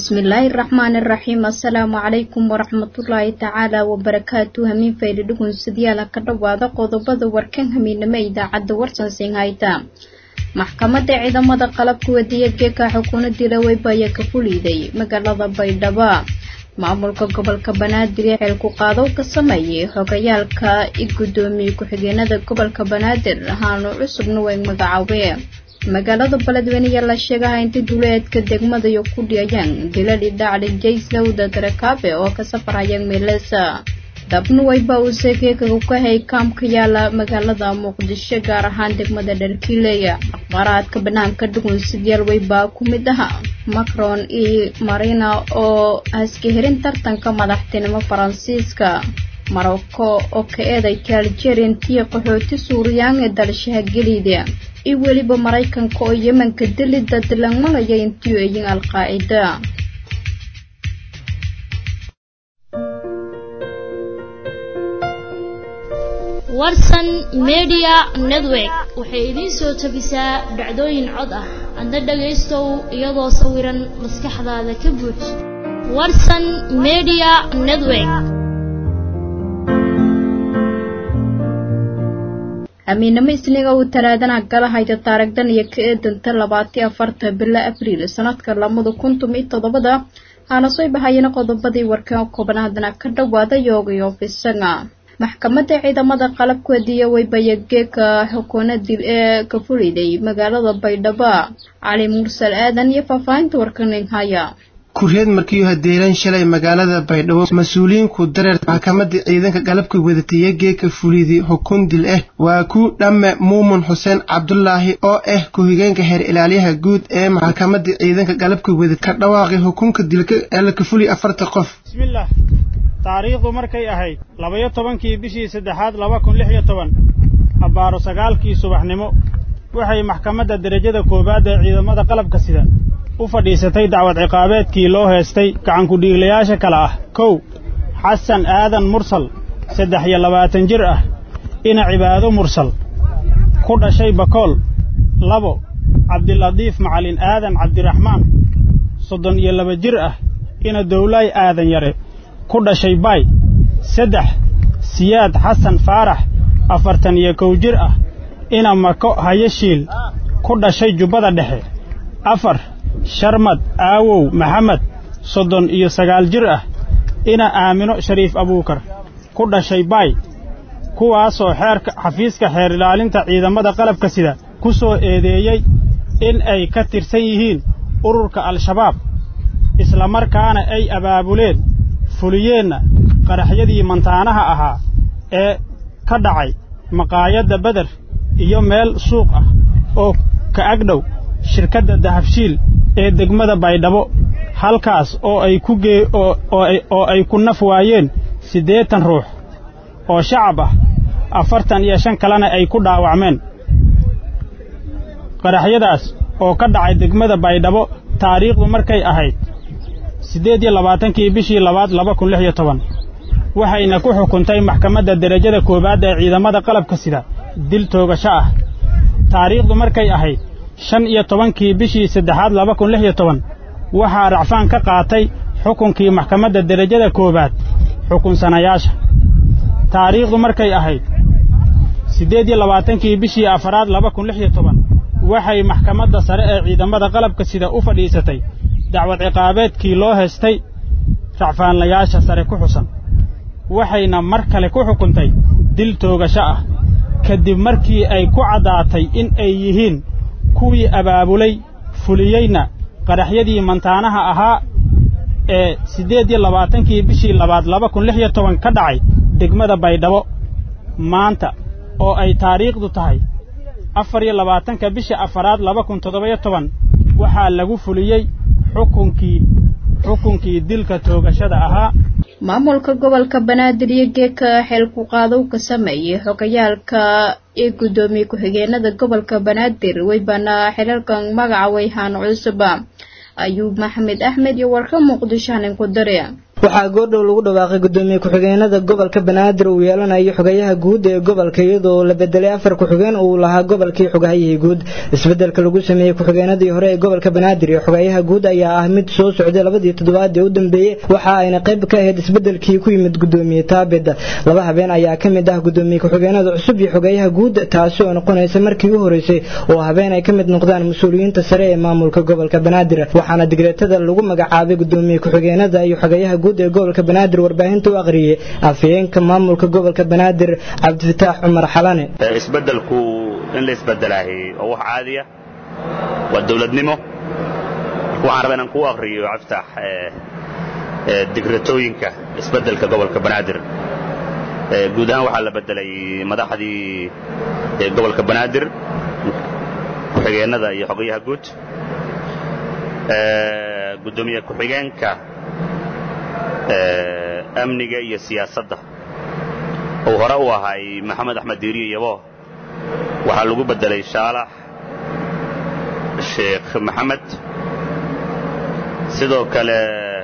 بسم الله الرحمن الرحيم السلام عليكم ورحمة الله تعالى وبركاته همين فايدكم سديالا كدوادا قodobada warkan hamiinama idaacada warsan sinhayta maxkamadda ciidamada qalabka wadiyada ka xukuumadda Waybaaya ka fuliday magaalada Baydhabo maamulka gobolka Banaadir xil ku qaado ka sameeyay xogayaalka gudoomiye ku-xigeenada gobolka Banaadir ahaana cusubna way magacaabeen magaalada Beledweyne la sheegay inta duleedka degmada iyo ku dhiyaan dilali dhacay Jeysawda Darakabe oo ka safarayeen Meelasa dabnu wayba uu seekay ka hay kaamka yaala magaalada Muqdisho gaar ahaan degmada Dharkiileya aqbaraadka banaanka dhugun sidiyal wayba ku mid aha Macron iyo Marina oo aska hirin tartanka madaxtinimo Faransiiska Morocco oo ka eeday Algeria iyo qaxooti Suuriyan ee dalshaha Galiida iyo waliba Mareykanka oo Yemen ka dilida dilanmalaya intii ay Al-Qaa'ida Warsan Media Network waxay idin soo tabisaa dhacdooyin cod ah anda dhageystow iyadoo sawiran maskaxdaada ka buux Warsan Media Network Aminama isniga uu talaadana galahayda taariikhdan iyo ka eedanta 24 bil Abriil sanadka 2017 ana soo bahayna qodobadii warkan koobanaadna ka dhawaada yoogayo fisanga maxkamadda ciidamada qalabka wadiyada Waybaaya ka xukuumadda ee ka fuliday magaalada Baydhabo Ali Mursal Aadan iyo faafaynta warkan haya kuriyad markii uu hadeeran shalay magaalada Baydhabo mas'uuliyiin ku dareer maxkamadda ciidanka qalabka wadiyada ka fuliday xukun dil ah waa ku dhamme Muumin Xuseen Cabdullaahi oo ku higeenka heer ilaaliyaha guud ee maxkamadda ciidanka qalabka wadiyada ka dhawaaqay xukunka dilka ee ka fuliy 4 qof bismillah taariikhdu markay ahayd 12kii bishii 3aad 2016 abaaro 9kii subaxnimo waxay maxkamadda darajada koobaad ee ciidamada qalabka sida u fadhiisatay dacwad ciqaabeedkii loo heestay gacan ku dhiiglayaasha kala ah 1 Xasan Aadan Mursal 23 jir ah ina cibaado Mursal ku dhashay Bakool 2 Cabdiladiif Macalin Aadan Cabdiraxmaan 32 jir ah ina Dawlay Aadan Yare ku dhashay Bay 3 Siyaad Xasan Faarax 41 jir ah ina Mako Hayeshiil ku dhashay Jubbada Dhexe 4 Sharmad Aawow Maxamed 39 jir ah ina Aamino Shariif Abuukar ku dhashay Bay kuwaasoo xeerka xafiiska xeer ilaalinta ciidamada qalabka sida ku soo eedeeyay in ay ka tirsan yihiin ururka Al-Shabaab isla markaana ay abaabuleen fuliyeenna qaraxyadii mantaanaha ahaa ee ka dhacay maqaayadda Badar iyo meel suuq ah oo ka agdhow shirkadda Dahabshiil ee degmada Baydhabo halkaas oo ay ku naf waayeen 80 ruux oo shacab ah 45 kalena ay ku dhaawacmeen qaraxyadaas oo ka dhacay degmada Baydhabo taariikhdu markay ahayd 28kii bishii 2016 waxayna ku xukuntay maxkamadda darajada koobaad ee ciidamada qalabka sida dil toogasho ah taariikhdu markay ahayd 15kii bishii 3aad 2016 waxa racfaan ka qaatay xukunkii maxkamadda darajada koobaad xukun sanayaasha taariikhdu markay ahayd 28kii bishii 4aad 2016 waxay maxkamadda sare ee ciidamada qalabka sida u fadhiisatay dacwad ciqaabeedkii loo heestay racfaanlayaasha sare ku xusan waxayna mar kale ku xukuntay dil toogasho ah kadib markii ay ku cadaatay in ay yihiin kuwii abaabulay fuliyeyna qaraxyadii mantaanaha ahaa ee 28kii bishii 2aad 2016 ka dhacay degmada Baydhabo maanta oo ay taariikhdu tahay 24 bishii 4aad 2017 waxaa lagu fuliyey xukunkii dilka toogashada ahaa maamulka gobolka Banaadir iyo geeka xil ku qaado ka sameeyay xogayaalka ee gudoomiye ku-xigeenada gobolka Banaadir Waybaana xilalkan magaca wayhaan cusub Ayuub Maxamed Axmed iyo warka Muqdisho ku daray waxaa goordhow lagu dhawaaqay gudoomiye ku-xigeenada gobolka Banaadir uu yeelanayo xogayaha guud ee gobolka iyadoo la bedelay 4 ku-xigeen uu lahaa gobolkii xogahayihii guud isbedelka lagu sameeyay ku-xigeenadii hore ee gobolka Banaadir iyo xogayaha guud ayaa ah mid soo socday 2 toddobaad ee u dambeeyay waxa ayna qayb ka ahayd isbedelkii ku yimid gudoomiye Taabid laba habeen ayaa ka mid ah gudoomiye ku-xigeenada cusub iyo xogayaha guud taasi oo noqonaysa markii ugu horeysay oo habeen ay ka mid noqdaan mas'uuliyiinta sare ee maamulka gobolka Banaadir waxaana digreetada lagu magacaabay gudoomiye ku-xigeenada iyo xogayaha guud ee gobolka Banaadir warbaahinta u aqriyay afhayeenka maamulka gobolka Banaadir Cabdifataax Cumar Xalane isbedelku in la isbedelahay oo wax caadi ah waa dawladnimo waxaan rabaa inaan ku aqriyo Cabdifataax digreetooyinka isbedelka gobolka Banaadir guud ahaan waxaa la bedelay madaxdii gobolka Banaadir ku-xigeenada iyo xogayaha guud gudoomiye ku-xigeenka amniga iyo siyaasadda oo hore u ahay Maxamed Axmed Diiriye Yabo waxaa lagu bedelay Shaalax Sheekh Maxamed sidoo kale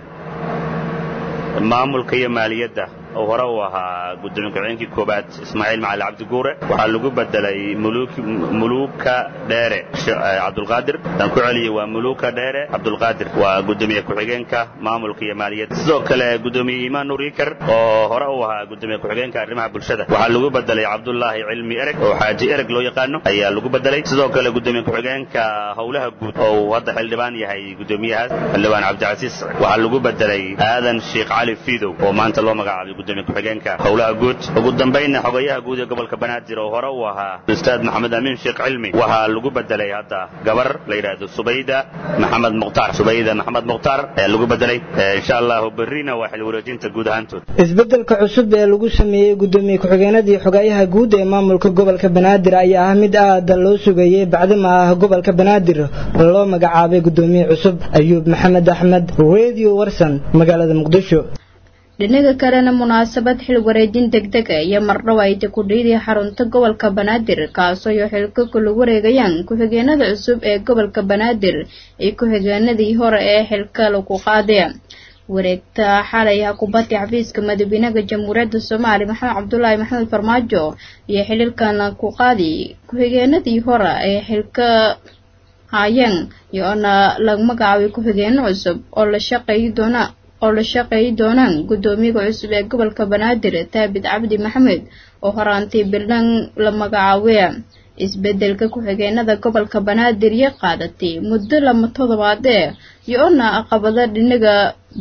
maamulka iyo maaliyadda oo hore u ahaa gudoomiye ku-xigeenkii koobaad Ismaaciil Macali Cabdi Guure waxaa lagu bedelay Muluka Dheere Cabdulqaadir aan ku celiyay waa Muluka Dheere Cabdulqaadir waa gudoomiye ku-xigeenka maamulka iyo maaliyadda sidoo kale gudoomiye Imaan Nuriikar oo hore u ahaa gudoomiye ku-xigeenka arrimaha bulshada waxaa lagu bedelay Cabdullaahi Cilmi Ereg oo Xaaji Ereg loo yaqaano ayaa lagu bedelay sidoo kale gudoomiye ku-xigeenka howlaha guud oo hadda xildhibaan yahay gudoomiyahaas xildhibaan Cabdicasiis waxaa lagu bedelay Aadan Sheekh Cali Fiidow oo maanta loo magacaabay gudoomiye ku-xigeenka howlaha guud ugu dambeynna xogayaha guud ee gobolka Banaadir oo hore u ahaa Ustaad Maxamed Amiin Sheekh Cilmi waxaa lagu bedelay hadda gabar la yiraahdo Subayda Maxamed Muqtaar ayaa lagu bedelay insha Allah berrina waa xil wareejinta guud ahaantood isbedelka cusub ee lagu sameeyay gudoomiye ku-xigeenada iyo xogayaha guud ee maamulka gobolka Banaadir ayaa ah mid aad loo sugayay bacdama gobolka Banaadir loo magacaabay gudoomiye cusub Ayuub Maxamed Axmed Radio Warsan magaalada Muqdisho dhinaca kalena munaasabad xil wareejin degdeg ah iyo mardhow ay ku dhiiday xarunta gobolka Banaadir kaasoo ay xilka ku lagu wareegayaan ku-xigeenada cusub ee gobolka Banaadir iyo ku-xigeenadii hore ee xilka lagu qaaday wareegta xalay kubadda xafiiska madaxweynaha jamhuuriyadda Soomaaliya Maxamed Cabdullaahi Maxamed Farmaajo iyo xilkan ku qaaday ku-xigeenadii hore ee xilka hayeen iyo lagu magacaabay ku-xigeenno cusub oo la shaqeeyi doonaan gudoomiyaha cusub ee gobolka Banaadir Taabid Cabdi Maxamed oo horaantii bilan la magacaabay isbedelka ku-xigeenada gobolka Banaadir iyo qaadatay muddo 2 toddobaad iyo caqabado dhinaca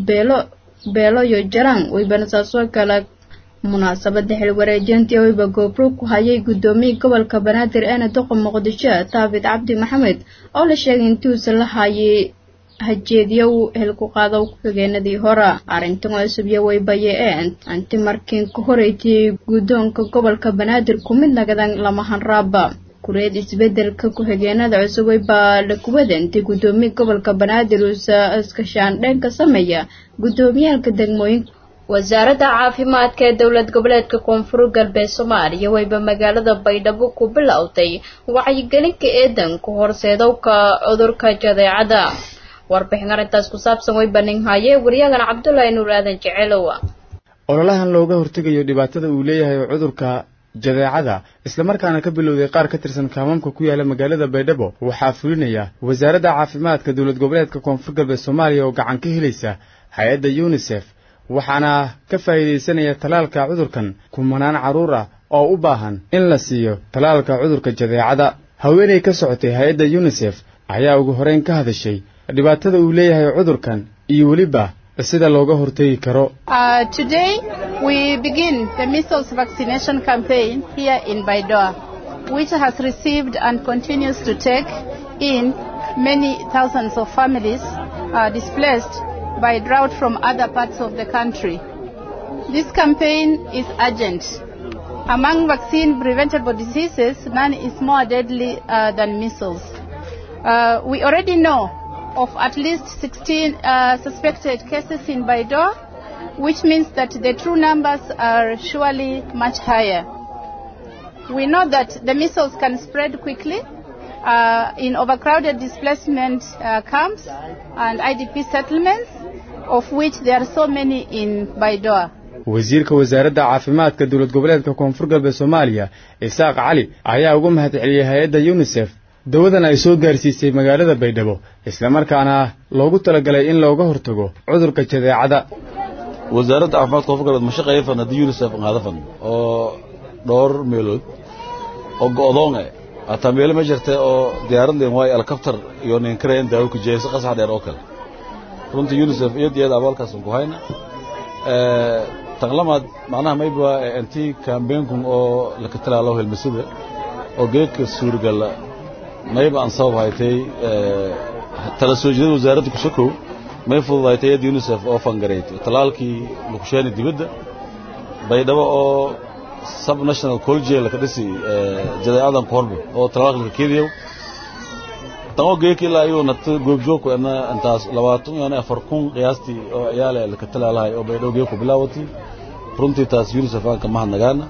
beelo iyo jaraan way banasaaso kala munaasabada xil wareejintii oo gobro ku hayay gudoomiyaha gobolka Banaadir ee Doqo Muqdisho Taabid Cabdi Maxamed oo la sheegay intuu la hayay hajeediyow helku qaado ku-xigeenadii hore arrintan cusub iyo way bayeen anti markiin ku horeeyay gudoonka gobolka Banaadir ku mid nagadan lama hanraaba kureed isbedelka ku-xigeenada cusub way baa la kuwadantay gudoomiyaha gobolka Banaadir oo iska shaandheynka sameeya gudoomiyaalka degmooyinka wasaaradda caafimaadka ee dowlad goboleedka Koonfur Galbeed Soomaaliya wayba magaalada Baydhabo ku bilowday wacyigelinta eedanka horseedowka cudurka jadeecada warbixin arintaas ku saabsan way baninhaye wariyagana Cabdullaahi Nuur Aadan Jecelow ololahan looga hortagayo dhibaatada uu leeyahay cudurka jadeecada isla markaana ka bilowday qaar ka tirsan kaamamka ku yaala magaalada Baydhabo waxaa fulinaya wasaaradda caafimaadka dowlad goboleedka Koonfur Galbeed Soomaaliya oo gacan ka helaysa hay'adda UNICEF waxaana ka faa'iideysanaya talaalka cudurkan kumanaan caruur ah oo u baahan in la siiyo talaalka cudurka jadeecada haweeney ka socotay hay'adda UNICEF ayaa ugu horeyn ka hadashay dhibaatada uu leeyahay cudurkan iyo waliba sida looga hortagi karo. Today we begin the measles vaccination campaign here in Baidoa, which has received and continues to take in many thousands of families displaced by drought from other parts of the country. This campaign is urgent. Among vaccine-preventable diseases, none is more deadly than measles. We already know of at least 16 suspected cases in Baidoa, which means that the true numbers are surely much higher. We know that the measles can spread quickly in overcrowded displacement camps and IDP settlements, of which there are so many in Baidoa. wasiirka wasaaradda caafimaadka dawlad goboleedka koonfur galbeed Soomaaliya Isaaq Cali ayaa ugu mahadceliyay hay'adda UNICEF dawadan ay soo gaarsiisay magaalada Baydhabo isla markaana loogu talagalay in looga hortago cudurka jadeecada. wasaaradda caafimaadka koonfur galbeed ma shaqeeyay fanada UNICEF qaadafan oo dhowr meelood oo go'doon ata meel ma jirtay oo diyaaradeen way helicopter iyo nin kareen daawo ku jeeyay qasax dheer oo kale runtii UNICEF iyada abaalkaas ku hayna taqlamad macnaha mayba anti campaign oo la ka talaalo helmasada oo geedka suurgal mayba aan sabab haytay tala soo jeedada wasaaradda ku shaqo may fududaatay UNICEF oo fangareeyay talaalkii lagu sheegay dibadda Baydhabo oo sub national college la ka dhisi jadeecadan korbe oo talaalka keediyo tawo geekii la ayuu nat goob joog ana intaas 24 kun qiyaastii oo ciyaale la ka talaalahay oo Baydhabo geeku bilaawatay runtii taas UNICEF aan ka mahadnaqaana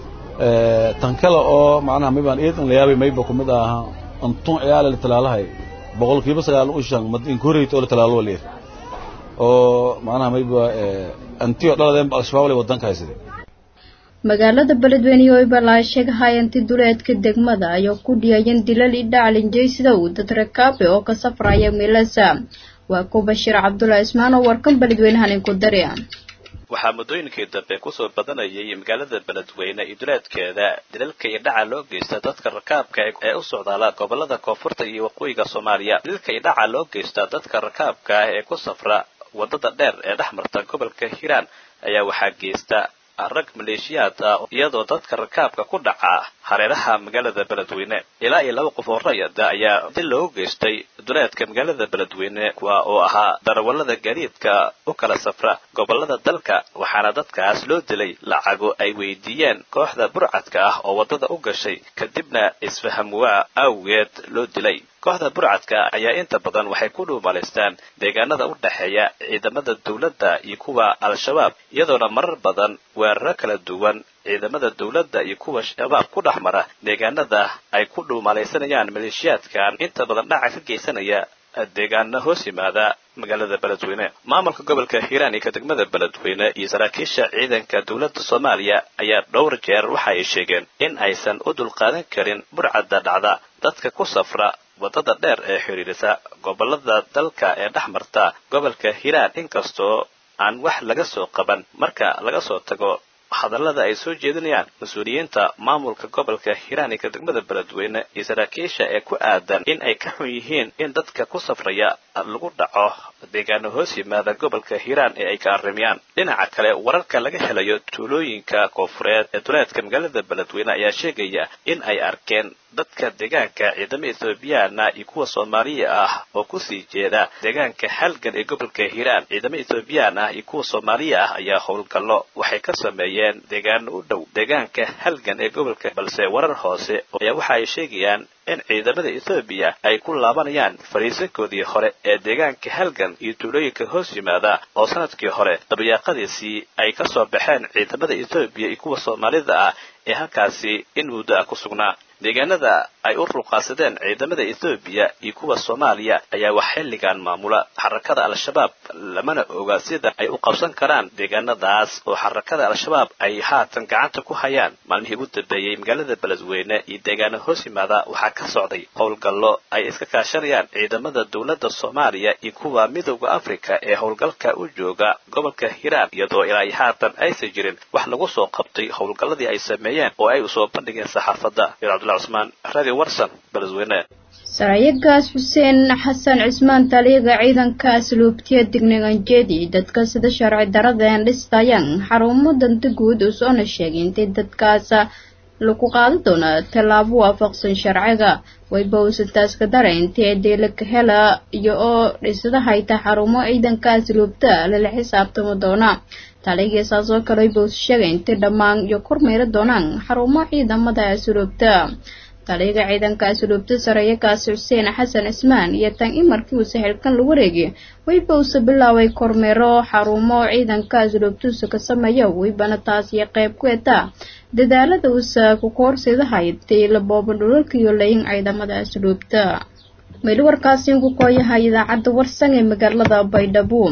tan kale oo macnaha maybaan eedan la yaabay mayba kumid aha antun ciyaale la talaalahay boqolkiiba 9 mad in koreeyto la talaalo leer oo macnaha mayba antiyo dhaladeen al-shabaab wadanka haysid magaalada Beledweyne oo ay sheegay intii duleedka degmada ay ku dhiyeen dilal idaalin jeysida uu dad rakaab oo ka safraya meelasa waa ku Bashir Cabdullaahi Ismaan oo warkan Beledweyne hanin ku daray waxaa muddooyinkii dambe ku soo badanayay magaalada Beledweyne iyo duleedkeeda dilalka iyo dhaca loo geysta dadka rakaabka ee u socdaala gobolada koonfurta iyo waqooyiga Soomaaliya dilalka iyo dhaca loo geysta dadka rakaabka ee ku safra wadada dheer ee dhexmarta gobolka Hiiraan ayaa waxaa geysta rag maleeshiyaad ah iyadoo dadka rakaabka ku dhaca hareeraha magaalada Beledweyne ilaa iyo 2 qof oo rayid ayaa dil loo geystay duleedka magaalada Beledweyne kuwa oo ahaa darawalada gaadiidka u kala safra gobolada dalka waxaana dadkaas loo dilay lacago ay weydiiyeen kooxda burcadka ah oo wadada u gashay kadibna isfaham waa awgeed loo dilay kooxda burcadka ayaa inta badan waxay ku dhuumaleystaan deegaanada u dhaxeeya ciidamada dawladda iyo kuwa al-shabaab iyadoona marar badan weeraro kala duwan ciidamada dawladda iyo kuwa shabaab ku dhaxmara deegaanada ay ku dhuumaleysanayaan maleeshiyaadkan inta badan dhaca ka geysanaya deegaano hoos yimaada magaalada Beledweyne maamulka gobolka Hiiraan iyo degmada Beledweyne iyo saraakiisha ciidanka dawladda Soomaaliya ayaa dhowr jeer waxa ay sheegeen in aysan u dulqaadan karin burcadda dhacda dadka ku safra wadada dheer ee xiriirisa gobolada dalka ee dhexmarta gobolka Hiiraan inkastoo aan wax laga soo qaban marka laga soo tago hadallada ay soo jeedinayaan mas'uuliyiinta maamulka gobolka Hiiraan ee degmada Beledweyne iyo saraakiisha ee ku aadan in ay ka xun yihiin in dadka ku safraya lagu dhaco deegaano hoos yimaada gobolka Hiiraan ee ay ka arrimiyaan dhinaca kale wararka laga helayo tuulooyinka koonfureed ee duleedka magaalada Beledweyne ayaa sheegaya in ay arkeen dadka deegaanka ciidamada Itoobiyaana iyo kuwa Soomaaliya ah oo ku sii jeeda deegaanka halgan ee gobolka Hiiraan ciidamada Itoobiyaana iyo kuwa Soomaaliya ah ayaa howlgallo waxay ka sameeyeen deegaano u dhow deegaanka halgan ee gobolka balse warar hoose ayaa waxa ay sheegayaan in ciidamada Itoobiya ay ku laabanayaan fariisinkoodii hore ee deegaanka halgan iyo tuulooyinka hoos yimaada oo sanadkii hore dabayaaqadiisii ay ka soo baxeen ciidamada Itoobiya iyo kuwa Soomaalida ah ee halkaasi in muddo ku sugnaa deegaanada ay u ruqaasadeen ciidamada Itoobiya iyo kuwa Soomaaliya ayaa wax xilligan maamula xarakada al-shabaab lamana oga sida ay u qabsan karaan deegaanadaas oo xarakada al-shabaab ay haatan gacanta ku hayaan maalmihii ugu dambeeyay magaalada Beledweyne iyo deegaano hoos yimaada waxaa ka socday howlgallo ay iska kaashanayaan ciidamada dawladda Soomaaliya iyo kuwa midowga Afrika ee howlgalka u jooga gobolka Hiiraan iyadoo ilaa haatan aysan jirin wax lagu soo qabtay howlgalladii ay sameeyeen oo ay u soo bandhigeen saxaafadda عثمان راديو ورسن بلدوينه saraayaagaas Xuseen Xasan Cismaan taliyaga ciidanka asluubtiya dignigan jeedi dadka sida sharci darada aan dhistayaan xarumo danta guud oo soo sheegay in dadkaas lagu qaado doona talaabo waafaqsan sharciga way bowsataas ka dareentay deelka hela iyo oo dhisada hayta xarumo ciidanka asluubta la xisaabtamo doona taliyaga saasoo kale boos sheegay in dhammaan iyo kormeer doonaan xarumo ciidamada asluubta taliyaga ciidanka asluubta saraayaagaas Xuseen Xasan Cismaan iyo tan markii uu saxilkan lagu wareegay way boos bilaaway kormeero xarumo ciidanka asluubta ka sameeyo way bana taas iyo qayb ku ah dadaalada uu ku koorsidahay la boobadhulka iyo leeyin ciidamada asluubta meel warkaasi ku kooyahay idaacada warsan ee magaalada Baydhabo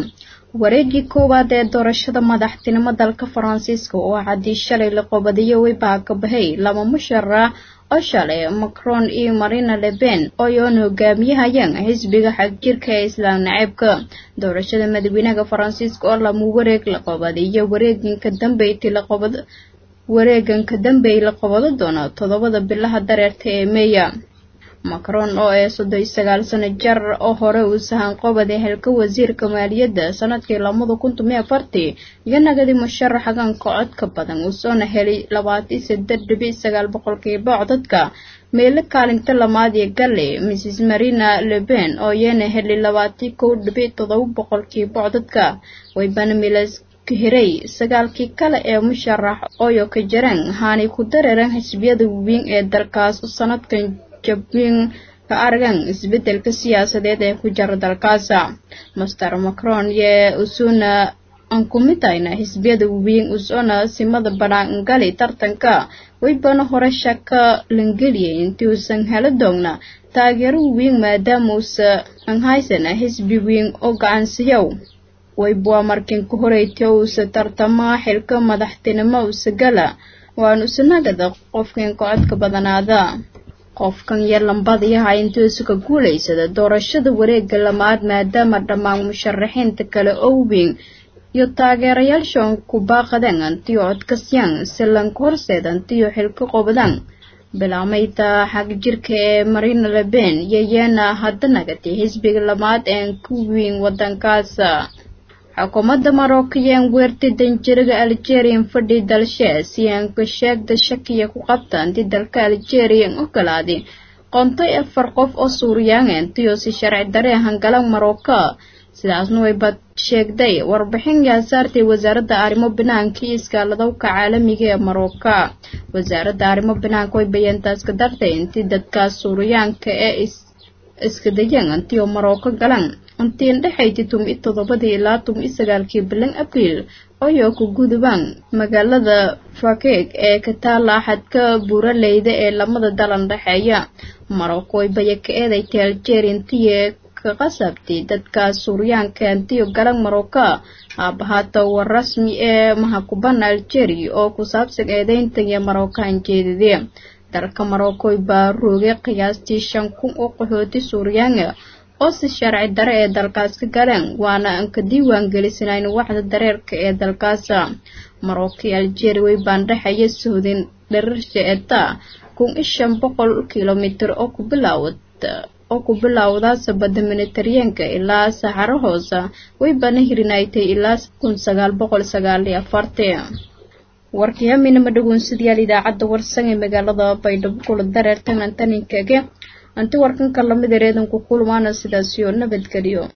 wareegii koowaad ee doorashada madaxtinimo dalka Faransiiska oo cadii shalay la qabadiyo way baakabahay lama musharax oo shalay Macron iyo Marine Le Pen oo yoon hogaamiyahayeen xisbiga xagjirka ee Islaam naceebka doorashada madaxweynaha Faransiiska oo lama wareeg la qabadiyo wareeginka dambe la qabado doona 7 bilaha dareerta ee Meeya Macron oo ee 39 sano jar oo hore uu sahan qobaday halka wasiirka maaliyadda sanadkii 2014 iyo nagadi musharaxan codka badan uu soo helay 28.9% codadka meel kaalinta lamaad ee galay Mrs Marine Le Pen oo yeena helay 21.7% codadka way banamilas kihiray sagaalkii kale ee musharax oo ka jiraan haani ku dareeran xisbiyada weyn ee dalkaas sanadkan jabin ka argan isbedelka siyaasadeed ee ku jira dalkaas Mr Macron ee usuna ankumitayna xisbiyada weyn usuna simada banaan gali tartanka way bana hore shaka langeliyay intii uusan helo doona taageero weyn maadaama uusan haysan xisbi weyn oo gacansiyow way bua markin ku horeeyay uu tartama xilka madaxtinimo uu sagala waan usnagada qofkan codka badanaada qofkan yar lambadiyaha intuu ka guuleysada doorashada wareegga lamaad maadaama dhammaan musharaxiinta kale oo weyn iyo taageerayaasha ku baaqadeen antii codkasyan silan korseedan tiyo xilka qobadan bilaameyta xaq jirka ee Marine Le Pen yeena hadda nagati xisbiga lamaad ee ku weyn wadankaas xukuumadda Morocco yeen weertay danjiriga Algeria fadhi dalshe si aan ka sheegda shakiya ku qabtaan dalka Algeria oo kalaadi qontay 4 qof oo Suuriyaan intii si sharci darre hangalan Morocco sidaasna way bad sheegday warbixin yaasartay wasaaradda arrimo banaanka iyo iskaalada caalamiga ee Morocco wasaaradda arrimo banaanka way bayantaas ka dartay intii dadka Suuriyaanka ee iska dayeen intii Morocco galan intii dhaxayti 17 ilaa 19 bilan Abriil oo ku gudubaan magaalada Fakeek ee ka taala xadka buuraleyda ee lamada dalan dhaxeeya Morocco way bayakeeday Algeria intii ka qasabtay dadka Suuriyaanka intii galan Morocco abahata war rasmi ee maxkamadda Algeria oo ku saabsan eedeynta ee Morocco jeediyay dalka Morocco baa roogay qiyaastii 5,000 oo qaxooti Suuriyaanka oo si sharci darre ee dalkaas ka galeen waana an ka diiwaan gelisanayn waxda dareerka ee dalkaas Morocco iyo Algeria way baandhaxay Suudin dhereerta 500 kilomitir oo ku bilowda sabada Mediterranean-ka ilaa Sahara hoose way banahirinaaytay ilaa 1949 warkii hamina madhagoonsidayaal idaacadda warsan ee magaalada Baydhabo kula dareertan antaninkaga anti warkan kala mid ereedan ku kulmaana sidaas iyo nabadgeliyo